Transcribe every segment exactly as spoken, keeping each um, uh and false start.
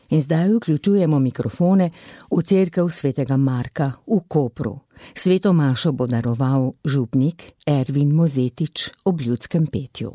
In zdaj vključujemo mikrofone v cerkev svetega Marka v Kopru. Sveto mašo bo daroval župnik Ervin Mozetič ob ljudskem petju.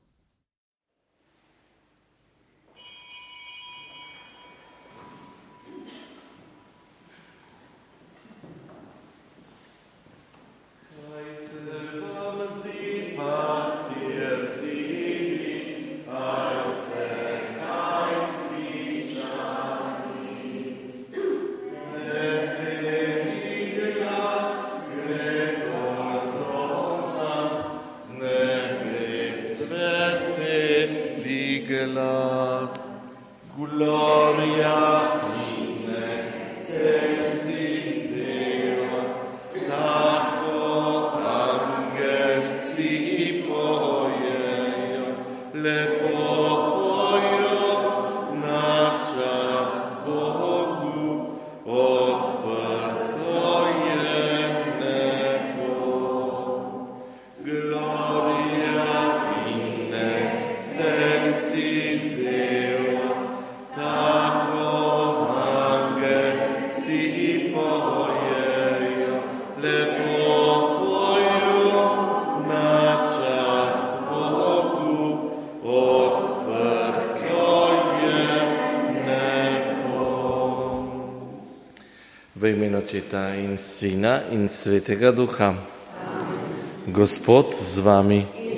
V imenu Očeta in Sina in Svetega Duha. Gospod z vami.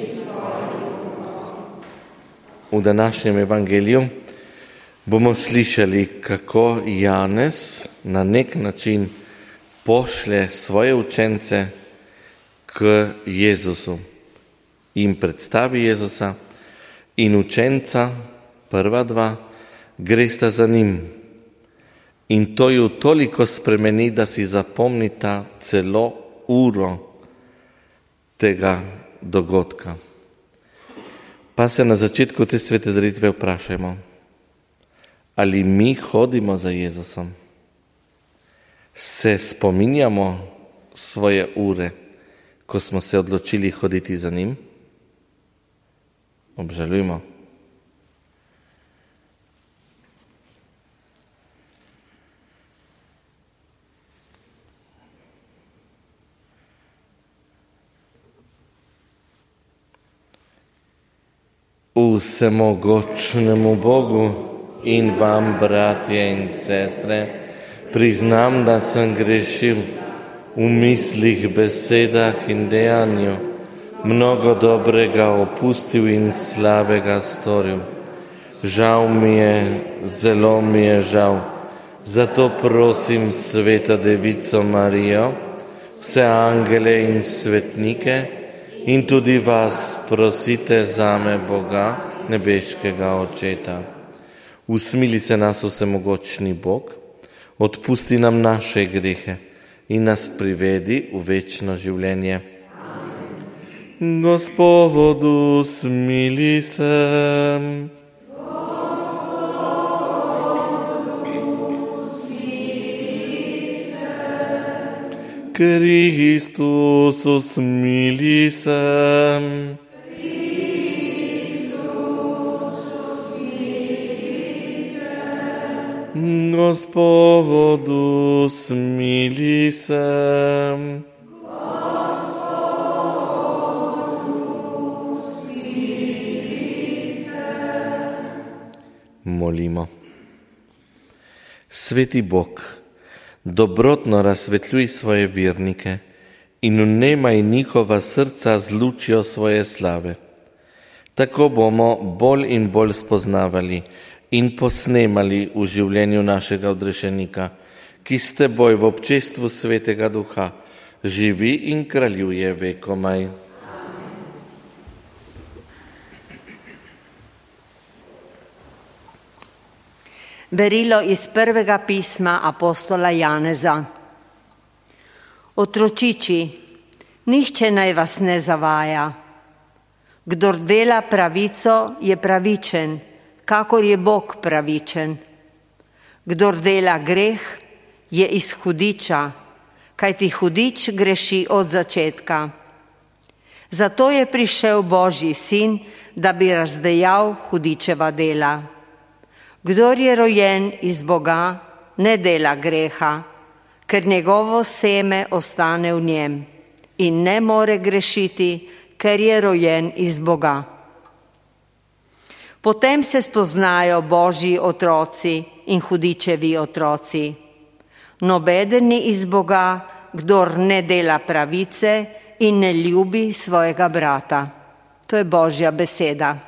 V današnjem evangeliju bomo slišali, kako Janez na nek način pošlje svoje učence k Jezusu. Jim predstavi Jezusa in učenca, prva dva, gresta za njim. In to ju toliko spremeni, da si zapomnita celo uro tega dogodka. Pa se na začetku te svete daritve vprašajmo, ali mi hodimo za Jezusom? Se spominjamo svoje ure, ko smo se odločili hoditi za njim? Obžalujmo. Vsemogočnemu Bogu in vam, bratje in sestre, priznam, da sem grešil v mislih, besedah in dejanju, mnogo dobrega opustil in slabega storil. Žal mi je, zelo mi je žal. Zato prosim Sveto Devico Marijo, vse angele in svetnike, in tudi vas prosite zame, Boga, nebeškega Očeta. Usmili se nas vsemogočni Bog, odpusti nam naše grehe in nas privedi v večno življenje. Amen. Gospodu, smili se. Kristus, usmili se. Kristus, usmili se. Gospodu, smili se. Gospodu, smili se. Molimo. Sveti Bog, dobrotno razsvetljuj svoje vernike in vnemaj njihova srca z lučjo svoje slave. Tako bomo bolj in bolj spoznavali in posnemali v življenju našega odrešenika, ki s teboj v občestvu Svetega Duha živi in kraljuje vekomaj. Berilo iz prvega pisma apostola Janeza. Otročiči, nihče naj vas ne zavaja. Kdor dela pravico, je pravičen, kakor je Bog pravičen. Kdor dela greh, je iz hudiča, kajti hudič greši od začetka. Zato je prišel Božji sin, da bi razdejal hudičeva dela. Kdor je rojen iz Boga, ne dela greha, ker njegovo seme ostane v njem in ne more grešiti, ker je rojen iz Boga. Potem se spoznajo Božji otroci in hudičevi otroci. Nobeden ni iz Boga, kdor ne dela pravice in ne ljubi svojega brata. To je Božja beseda.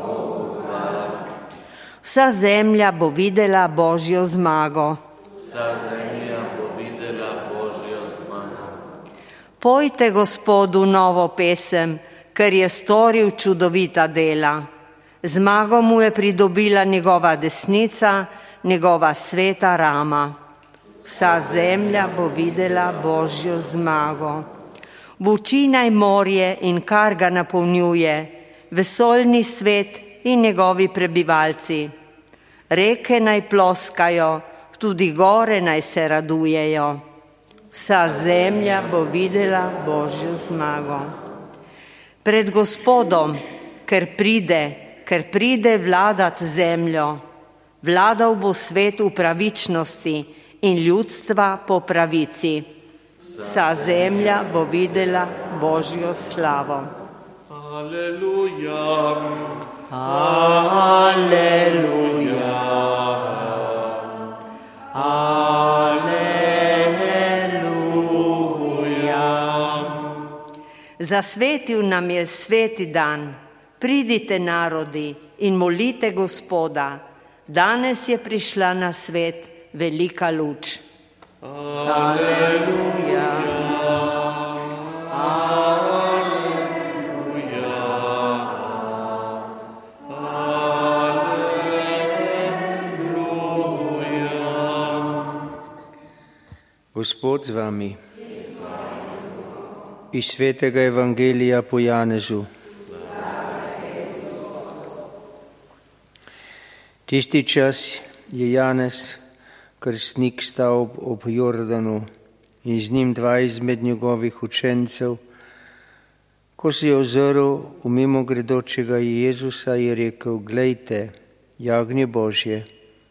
Vsa zemlja bo videla Božjo zmago. Vsa zemlja bo videla Božjo zmago. Pojte Gospodu novo pesem, ker je storil čudovita dela. Zmago mu je pridobila njegova desnica, njegova sveta rama. Vsa zemlja bo videla Božjo zmago. Buči naj morje in kar ga napolnjuje, vesoljni svet in njegovi prebivalci. Reke naj ploskajo, tudi gore naj se radujejo. Vsa zemlja bo videla Božjo zmago. Pred Gospodom, ker pride, ker pride vladat zemljo, vladal bo svet v pravičnosti in ljudstva po pravici. Vsa zemlja bo videla Božjo slavo. Aleluja. Aleluja. Aleluja. Zasvetil nam je sveti dan. Pridite narodi in molite Gospoda. Danes je prišla na svet velika luč. Aleluja. Gospod z vami. Iz svetega evangelija po Janezu. Tisti čas je Janez, krstnik, stal ob Jordanu in z njim dva izmed njegovih učencev. Ko se je ozrl v mimogredočega Jezusa, je rekel: glejte, jagnje Božje.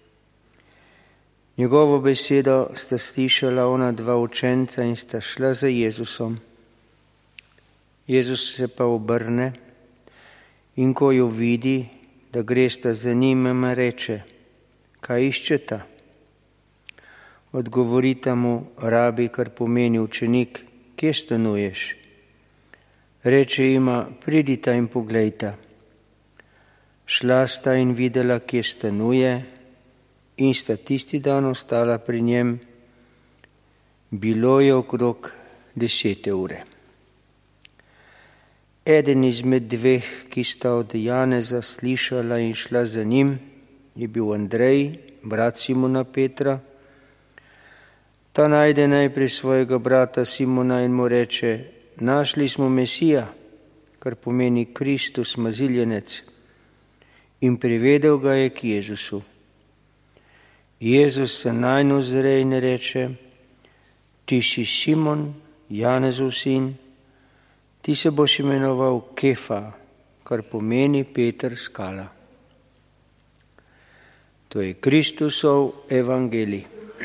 Njegovo besedo sta slišala ona dva učenca in sta šla za Jezusom. Jezus se pa obrne in ko jo vidi, da gresta za njim, ima reče: kaj iščeta? Odgovorita mu: rabi, kar pomeni učenik, kje stanuješ? Reče jima: pridita in poglejta. Šla sta in videla, kje stanuje, in sta tisti dan ostala pri njem. Bilo je okrog desete ure. Eden izmed dveh, ki sta od Janeza slišala in šla za njim, je bil Andrej, brat Simona Petra. Ta najde najprej svojega brata Simona in mu reče: našli smo Mesija, kar pomeni Kristus, maziljenec. In privedel ga je k Jezusu. Jezus se nanj ozre in reče: ti si Simon, Janezov sin, ti se boš imenoval Kefa, kar pomeni Peter, skala. To je Kristusov evangelij.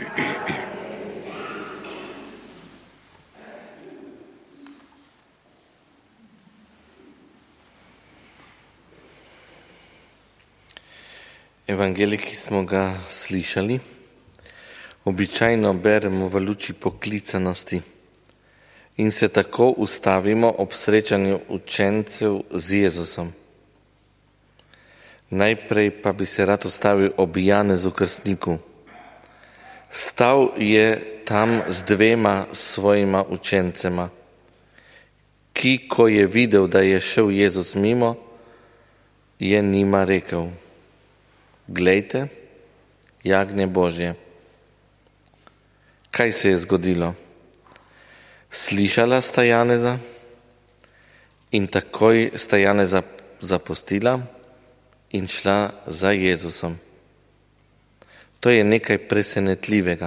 Evangelij, ki smo ga slišali, običajno beremo v luči poklicanosti in se tako ustavimo ob srečanju učencev z Jezusom. Najprej pa bi se rad ustavil ob Janezu krstniku. Stal je tam z dvema svojima učencema, ki, ko je videl, da je šel Jezus mimo, je njima rekel: glejte, jagnje Božje. Kaj se je zgodilo? Slišala sta Janeza in takoj sta Janeza zapustila in šla za Jezusom. To je nekaj presenetljivega.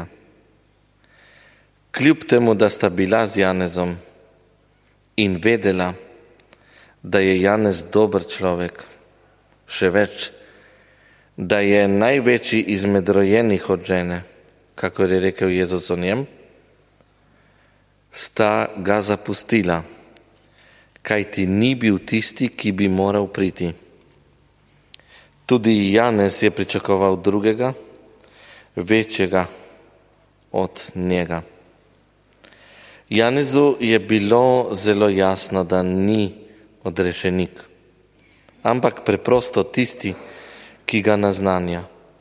Kljub temu, da sta bila z Janezom in vedela, da je Janez dober človek, še več, da je največji izmed rojenih od žene, kako je rekel Jezus o njem, sta ga zapustila, kajti ni bil tisti, ki bi moral priti. Tudi Janez je pričakoval drugega, večjega od njega. Janezu je bilo zelo jasno, da ni odrešenik, ampak preprosto tisti, ki ga naznanja.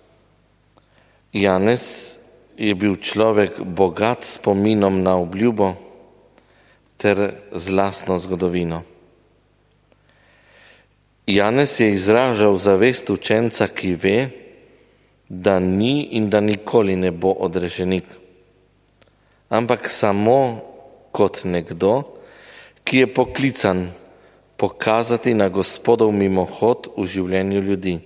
Janez je bil človek bogat s spominom na obljubo ter z lastno zgodovino. Janez je izražal zavest učenca, ki ve, da ni in da nikoli ne bo odrešenik, ampak samo kot nekdo, ki je poklican pokazati na Gospodov mimohod v življenju ljudi.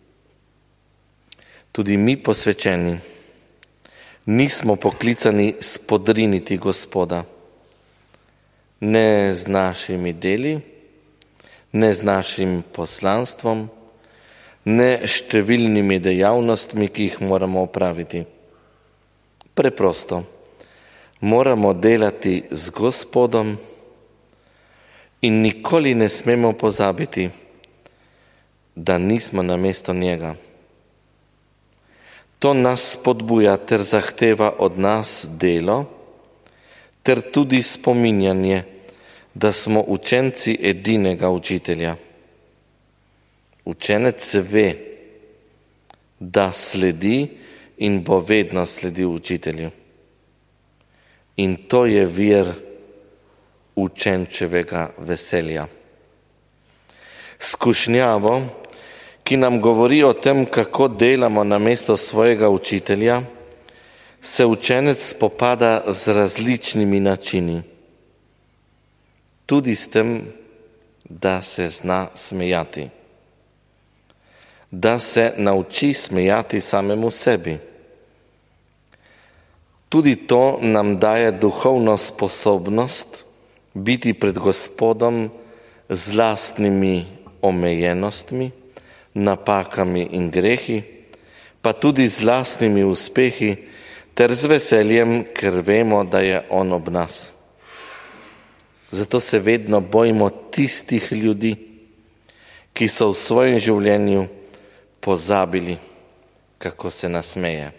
Tudi mi posvečeni nismo poklicani spodriniti Gospoda, ne z našimi deli, ne z našim poslanstvom, ne številnimi dejavnostmi, ki jih moramo opraviti. Preprosto, moramo delati z Gospodom in nikoli ne smemo pozabiti, da nismo namesto njega. To nas spodbuja ter zahteva od nas delo, ter tudi spominjanje, da smo učenci edinega učitelja. Učenec ve, da sledi in bo vedno sledil učitelju. In to je vir učenčevega veselja. Skušnjavo, ki nam govori o tem, kako delamo namesto svojega učitelja, se učenec spopada z različnimi načini. Tudi s tem, da se zna smejati. Da se nauči smejati samemu sebi. Tudi to nam daje duhovno sposobnost biti pred Gospodom z lastnimi omejenostmi, napakami in grehi, pa tudi z lastnimi uspehi, ter z veseljem, ker vemo, da je on ob nas. Zato se vedno bojimo tistih ljudi, ki so v svojem življenju pozabili, kako se nasmeje.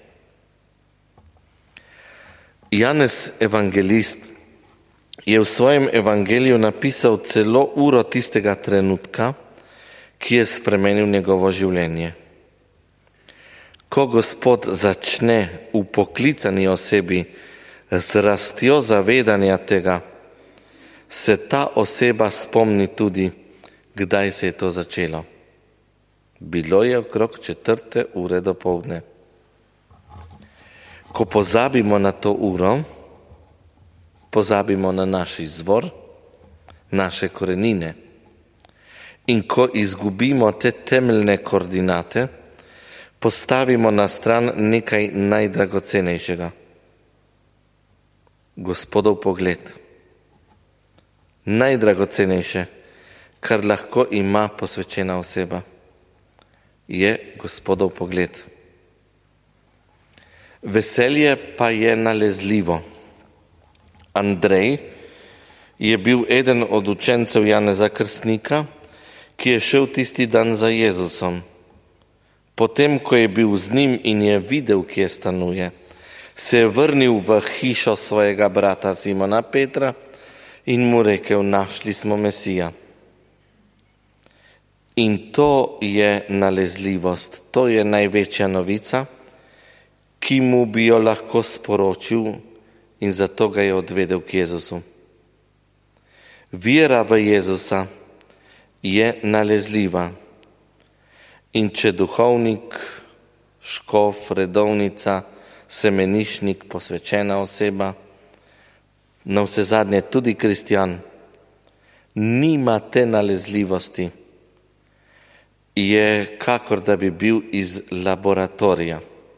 Janez evangelist je v svojem evangeliju napisal celo uro tistega trenutka, ki je spremenil njegovo življenje. Ko Gospod začne v poklicani osebi z rastjo zavedanja tega, se ta oseba spomni tudi, kdaj se je to začelo. Bilo je okrog četrte ure dopoldne. Ko pozabimo na to uro, pozabimo na naš izvor, naše korenine. In ko izgubimo te temeljne koordinate, postavimo na stran nekaj najdragocenejšega. Gospodov pogled. Najdragocenejše, kar lahko ima posvečena oseba, je Gospodov pogled. Veselje pa je nalezljivo. Andrej je bil eden od učencev Janeza Krstnika, ki je šel tisti dan za Jezusom. Potem, ko je bil z njim in je videl, kje stanuje, se je vrnil v hišo svojega brata Simona Petra in mu rekel: našli smo Mesija. In to je nalezljivost, to je največja novica, ki mu bi jo lahko sporočil, in zato ga je odvedel k Jezusu. Vera v Jezusa je nalezljiva. In če duhovnik, škof, redovnica, semenišnik, posvečena oseba, navsezadnje tudi kristjan, nima te nalezljivosti, je kakor da bi bil iz laboratorija.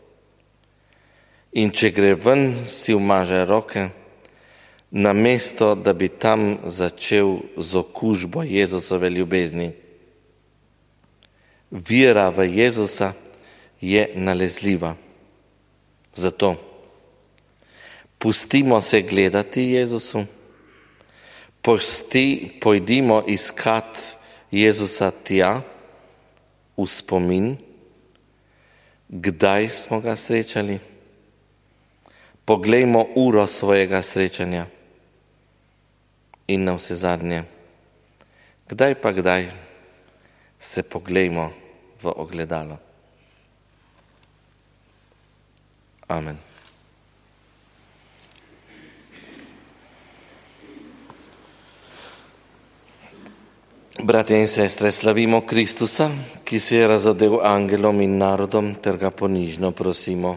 In če gre ven, si umaže roke, namesto da bi tam začel z okužbo Jezusove ljubezni. Vera v Jezusa je nalezljiva. Zato pustimo se gledati Jezusu, Posti, pojdimo iskat Jezusa tja, v spomin, kdaj smo ga srečali. Poglejmo uro svojega srečanja in na vse zadnje, kdaj pa kdaj se poglejmo v ogledalo. Amen. Bratje in sestre, slavimo Kristusa, ki se je razodel angelom in narodom, ter ga ponižno prosimo.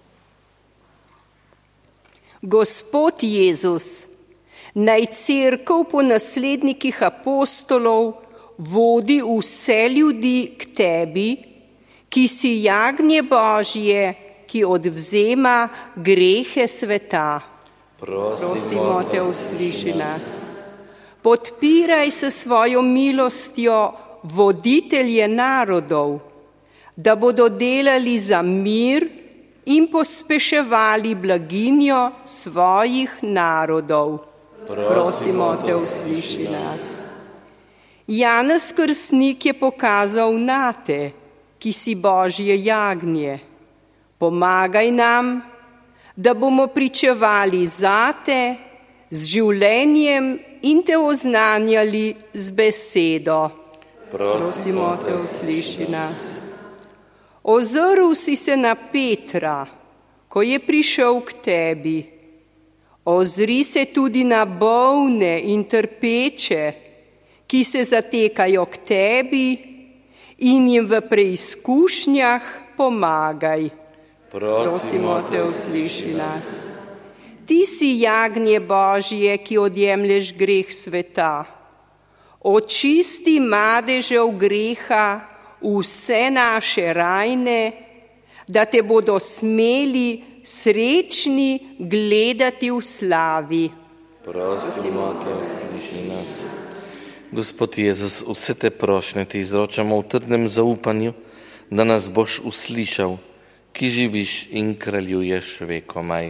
Gospod Jezus, naj cerkev po naslednikih apostolov vodi vse ljudi k tebi, ki si jagnje Božje, ki odvzema grehe sveta. Prosimo, Prosimo te, usliši nas. Podpiraj se svojo milostjo voditelje narodov, da bodo delali za mir in pospeševali blaginjo svojih narodov. Prosimo te, usliši nas. Janez Krstnik je pokazal nate, ki si Božje jagnje. Pomagaj nam, da bomo pričevali zate z življenjem in te oznanjali z besedo. Prosimo te, usliši nas. Ozrl si se na Petra, ko je prišel k tebi. Ozri se tudi na bolne in trpeče, ki se zatekajo k tebi, in jim v preizkušnjah pomagaj. Prosimo te, usliši nas. Ti si jagnje Božje, ki odjemlješ greh sveta. Očisti madežev greha vse naše rajne, da te bodo smeli srečni gledati v slavi. Prosimo te, usliši nas. Gospod Jezus, vse te prošnje ti izročamo v trdnem zaupanju, da nas boš uslišal, ki živiš in kraljuješ vekomaj.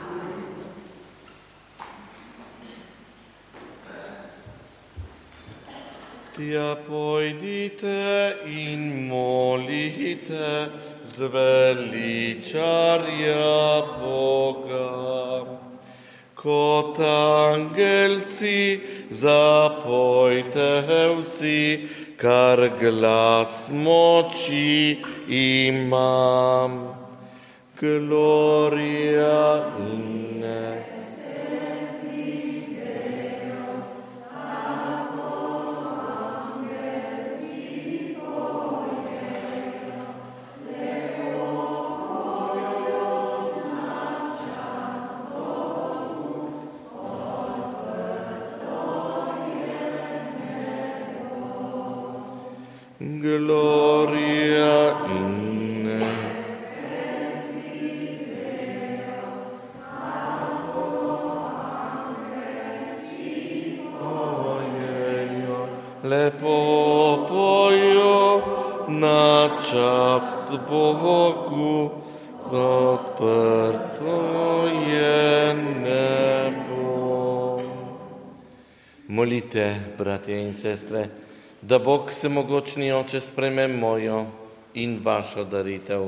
Tja pojdite in molite zveličarja Boga. Kot angelci zapojte vsi, kar glas moči imam. Gloria in Gloria in lepo pojo na čast Bogu, odprto je nebo. Molite, bratje in sestre, da Bog vsemogočni Oče sprejme mojo in vašo daritev.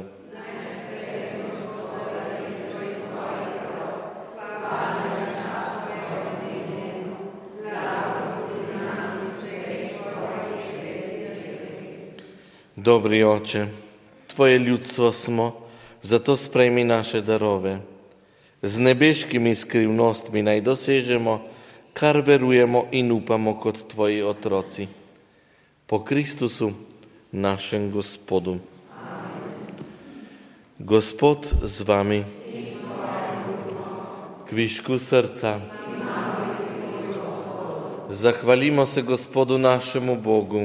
Dobri Oče, Tvoje ljudstvo smo, zato sprejmi naše darove. Z nebeškimi skrivnostmi naj dosežemo, kar verujemo in upamo kot Tvoji otroci. Po Kristusu, našem Gospodu. Gospod z vami, kvišku srca. Zahvalimo se Gospodu našemu Bogu.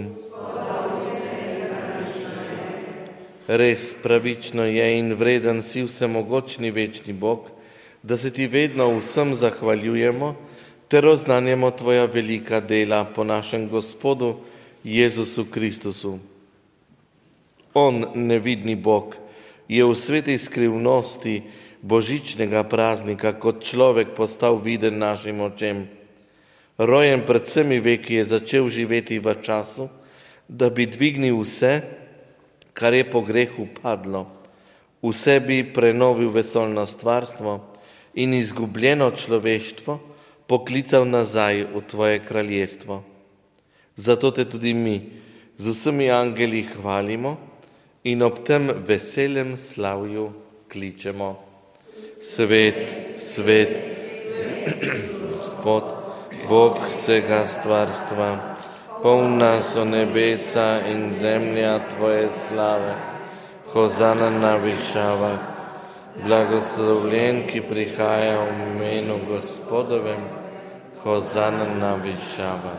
Res pravično je in vreden si vsemogočni večni Bog, da se ti vedno vsem zahvaljujemo ter oznanjamo tvoja velika dela po našem Gospodu Jezusu Kristusu. On, nevidni Bog, je v svetej skrivnosti božičnega praznika kot človek postal viden našim očem. Rojen pred vsemi veki je začel živeti v času, da bi dvignil vse, kar je po grehu padlo, v sebi prenovil vesoljno stvarstvo in izgubljeno človeštvo poklical nazaj v tvoje kraljestvo. Zato te tudi mi z vsemi angeli hvalimo in ob tem veselem slavju kličemo. Svet, svet, Gospod, Bog vsega stvarstva, polna so nebesa in zemlja tvoje slave. Hozana na višavah, blagoslovljen, ki prihaja v imenu Gospodovem, hozana na višavah.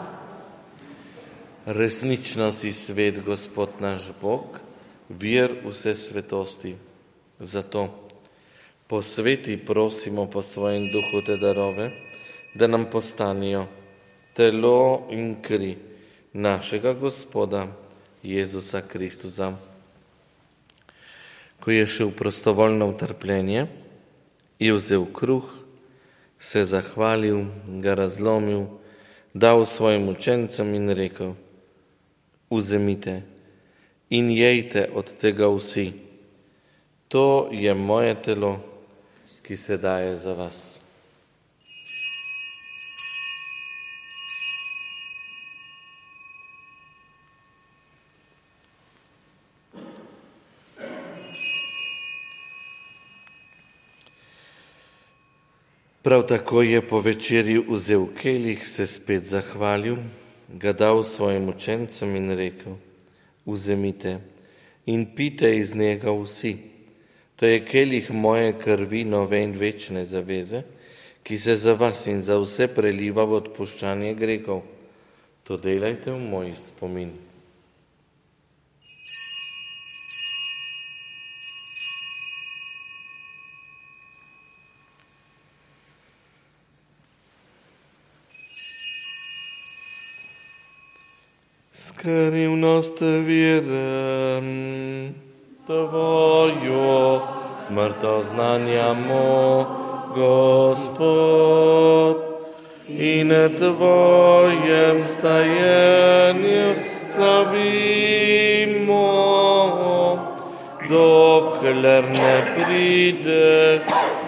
Resnično si svet, Gospod naš Bog, vir vse svetosti. Zato posveti prosimo po svojem duhu te darove, da nam postanijo telo in kri našega Gospoda Jezusa Kristusa. Ko je šel prostovoljno utrpljenje, je vzel kruh, se zahvalil, ga razlomil, dal svojim učencem in rekel: vzemite in jejte od tega vsi. To je moje telo, ki se daje za vas. Prav tako je po večerji vzel kelih, se spet zahvalil, ga dal svojim učencem in rekel: vzemite in pite iz njega vsi. To je kelih moje krvi nove in večne zaveze, ki se za vas in za vse preliva v odpuščanje grehov. To delajte v moj spomin. Skrivnost vire Tvojo, smrto znanjamo, Gospod, in Tvojem stajenju slavimo, dokler ne pride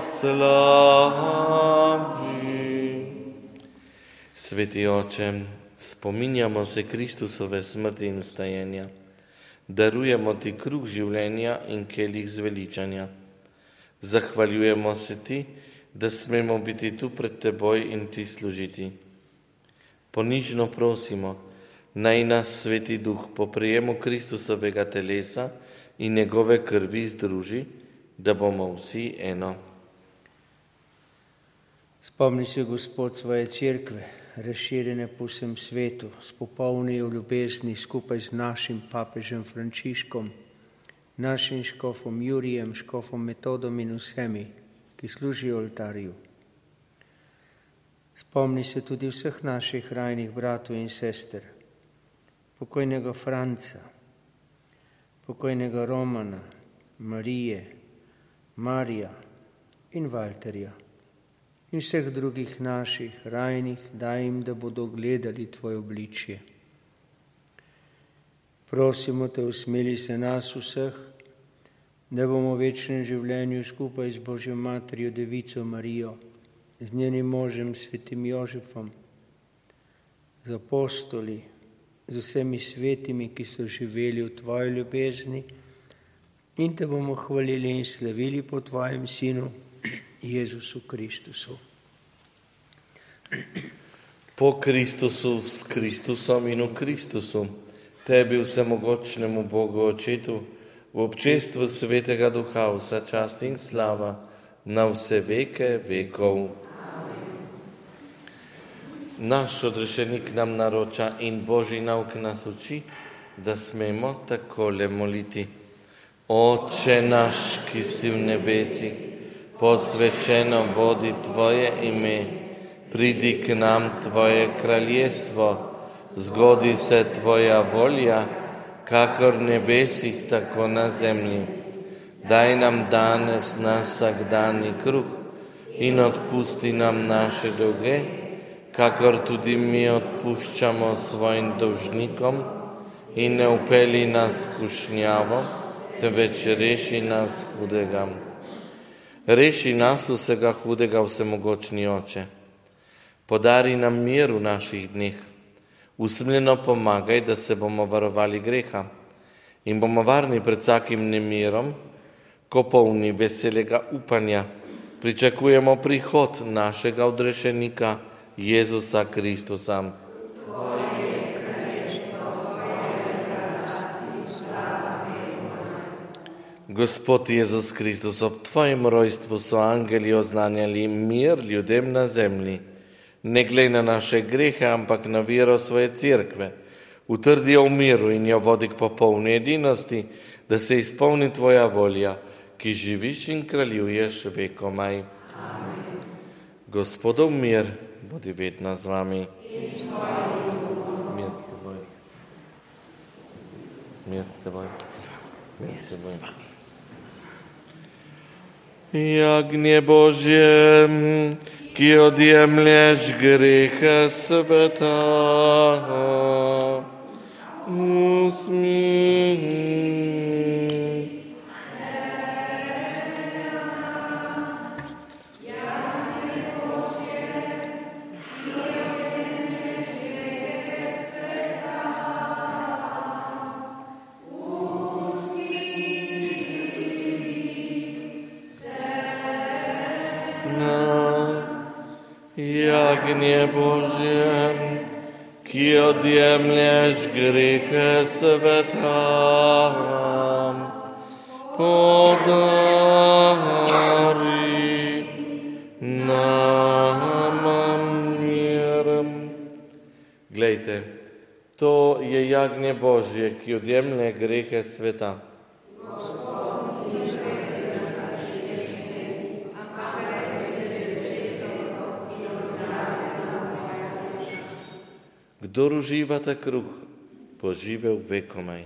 slavi. Sveti Oče, spominjamo se Kristusove smrti in vstajenja. Darujemo ti kruh življenja in kelih zveličanja. Zahvaljujemo se ti, da smemo biti tu pred teboj in ti služiti. Ponižno prosimo, naj nas Sveti Duh po prijemu Kristusovega telesa in njegove krvi združi, da bomo vsi eno. Spomni se, Gospod, svoje cerkve, razširjene po vsem svetu, s popolnijo ljubezni skupaj z našim papežem Frančiškom, našim škofom Jurijem, škofom Metodom in vsemi, ki služijo oltarju. Spomni se tudi vseh naših rajnih bratov in sester, pokojnega Franca, pokojnega Romana, Marije, Marija in Valterja in vseh drugih naših rajnih, daj jim, da bodo gledali tvoje obličje. Prosimo te, usmili se nas vseh, da bomo v večnem življenju skupaj z Božjo Materjo Devico Marijo, z njenim možem svetim Jožefom, z apostoli, z vsemi svetimi, ki so živeli v tvoji ljubezni, in te bomo hvalili in slavili po tvojem Sinu Jezusu Kristusu. Po Kristusu, s Kristusom in v Kristusu, tebi vsemogočnemu Bogu Očetu, v občestvu Svetega Duha, vsa čast in slava na vse veke vekov. Naš odrešenik nam naroča in Božji nauk nas uči, da smemo takole moliti. Oče naš, ki si v nebesih, posvečeno bodi tvoje ime, pridi k nam tvoje kraljestvo, zgodi se tvoja volja, kakor v nebesih, tako na zemlji. Daj nam danes naš vsakdanji kruh in odpusti nam naše dolge, kakor tudi mi odpuščamo svojim dolžnikom, in ne upelji nas v skušnjavo, temveč reši nas hudega. Reši nas vsega hudega, vsemogočni Oče. Podari nam mir v naših dneh. Usmiljeno pomagaj, da se bomo varovali greha in bomo varni pred vsakim nemirom, ko polni veselega upanja pričakujemo prihod našega odrešenika Jezusa Kristusa. Gospod Jezus Kristus, ob Tvojem rojstvu so angeli oznanjali mir ljudem na zemlji. Ne glej na naše grehe, ampak na vero svoje cerkve. Utrdi jo v miru in jo vodi k popolni edinosti, da se izpolni Tvoja volja, ki živiš in kraljuješ vekomaj. Amen. Gospodov mir, bodi vedno z vami. Mir s teboj. Mir s teboj. Mir s teboj. Jagnje Božje, ki odjemlješ grehe sveta, usmilj. Jagnje Božje, ki odjemlješ grehe sveta, podari nam mir. Glejte, to je jagnje Božje, ki odjemlje grehe sveta. Kdor uživa ta kruh, bo živel vekomaj.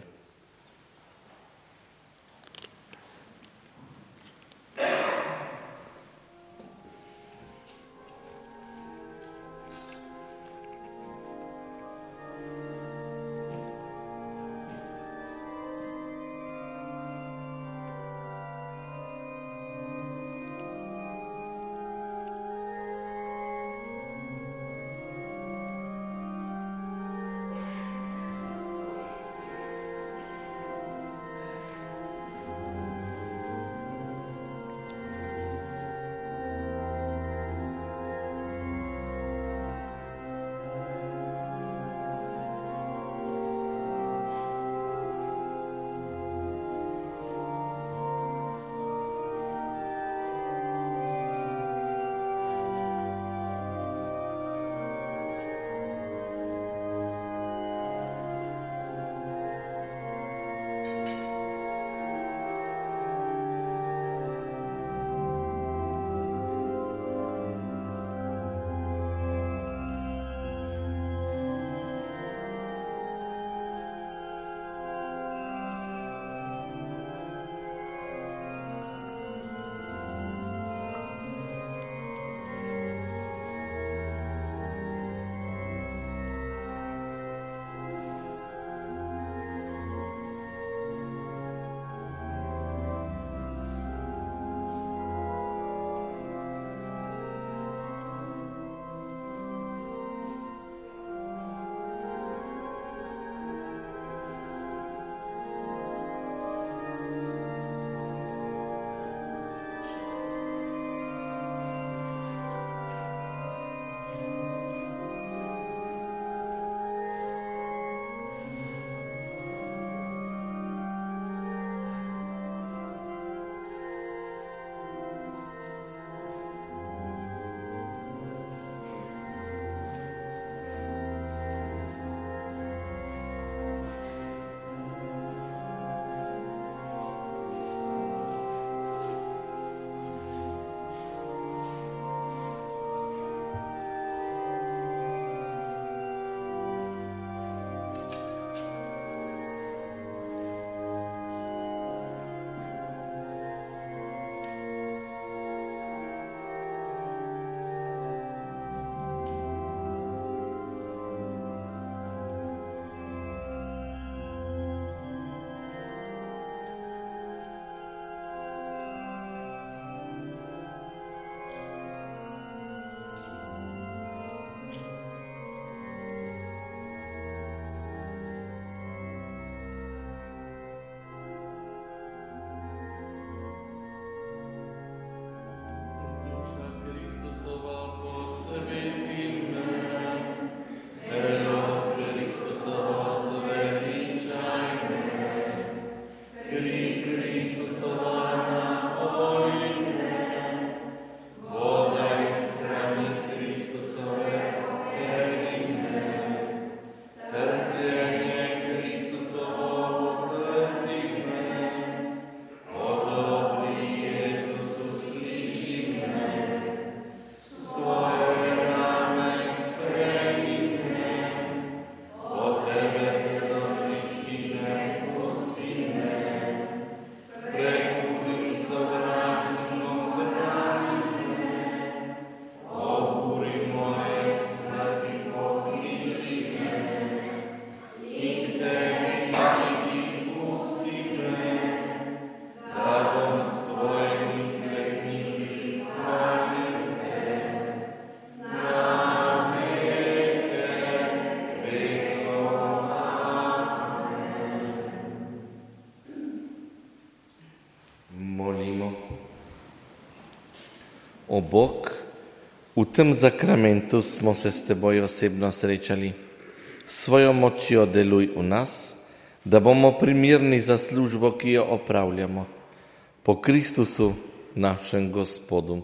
O Bog, v tem zakramentu smo se s teboj osebno srečali. Svojo močjo deluj v nas, da bomo primirni za službo, ki jo opravljamo. Po Kristusu, našem Gospodu.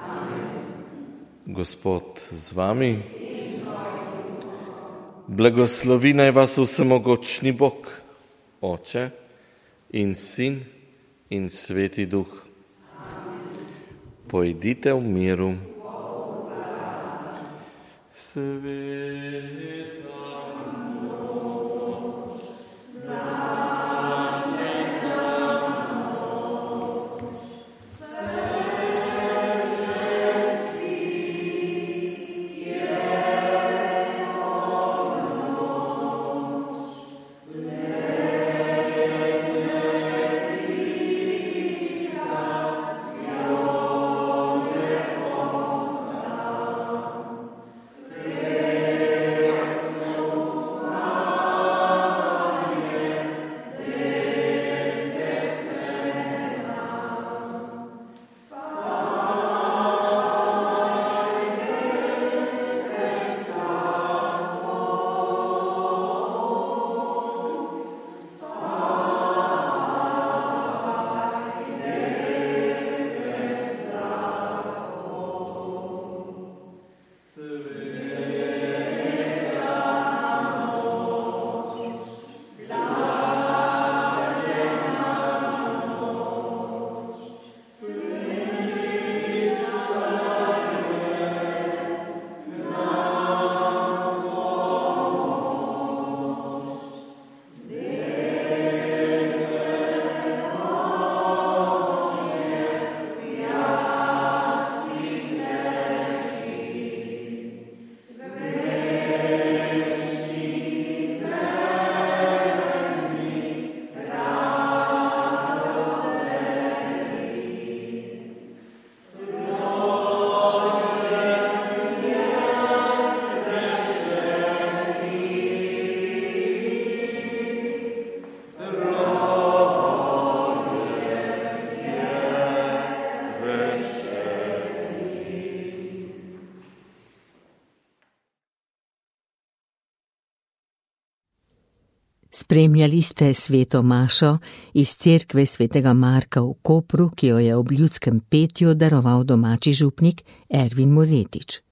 Gospod z vami. Blagoslovi naj vas vsemogočni Bog, Oče in Sin in Sveti Duh. Pojdite v miru. Sveta Spremljali ste sveto mašo iz cerkve svetega Marka v Kopru, ki jo je ob ljudskem petju daroval domači župnik Ervin Mozetič.